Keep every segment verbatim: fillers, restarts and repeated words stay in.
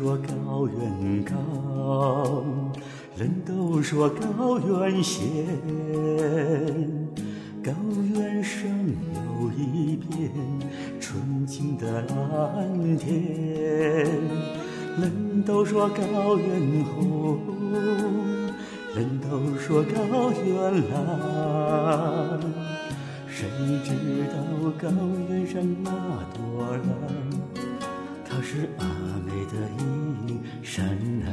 说高原高，人都说高原险，高原上有一片纯净的蓝天，人都说高原红，人都说高原蓝，谁知道高原上那朵蓝，它是阿美的一闪啊。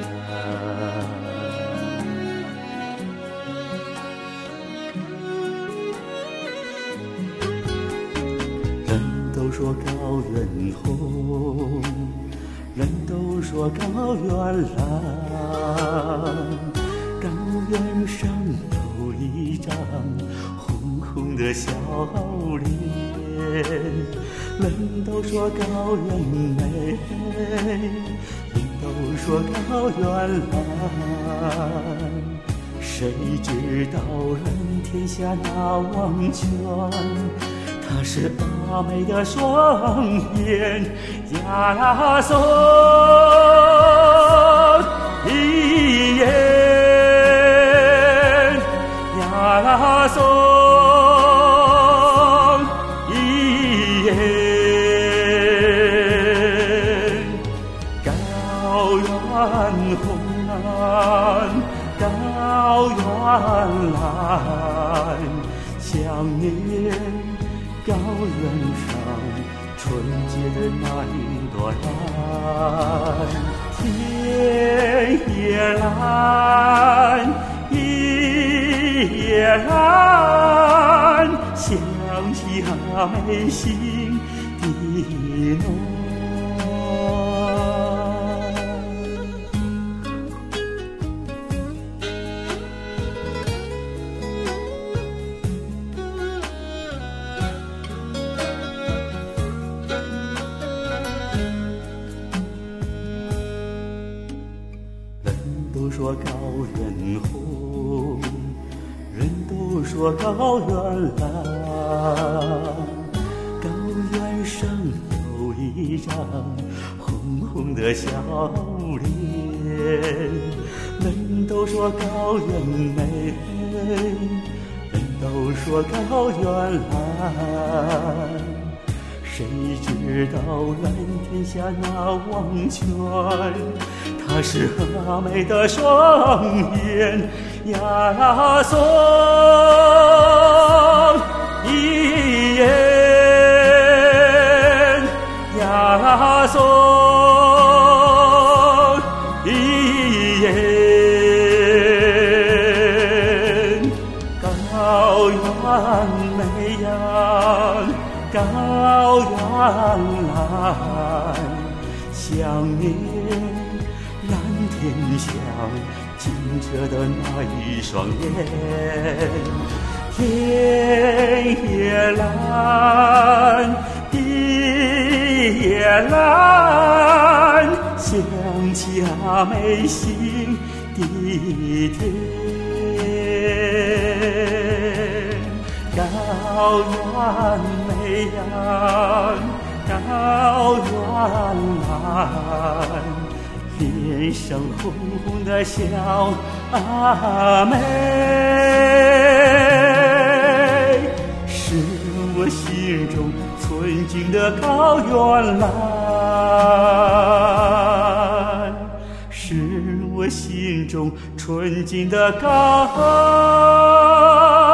人都说高原红，人都说高原蓝，高原上有一张红红的笑脸，人都说高原美，人都说高原蓝，谁知道蓝天下那汪泉，它是阿美的双眼，亚拉松一眼，亚拉松一眼，高原红蓝，高原蓝，想念高原上纯洁的那一朵蓝，天也蓝，地也蓝，想起阿美心底浓。人都说高原红，人都说高原蓝，高原上有一张红红的笑脸，人都说高原美，人都说高原蓝，谁知道蓝天下那汪泉，它是阿美的双眼，亚拉松一眼，亚拉松一眼，高原美呀，高原蓝，想念蓝天下清澈的那一双眼，天也蓝，地也蓝，想起阿美心底甜，高原美呀，高原蓝，脸上红红的笑阿美，是我心中纯净的高原蓝，是我心中纯净的高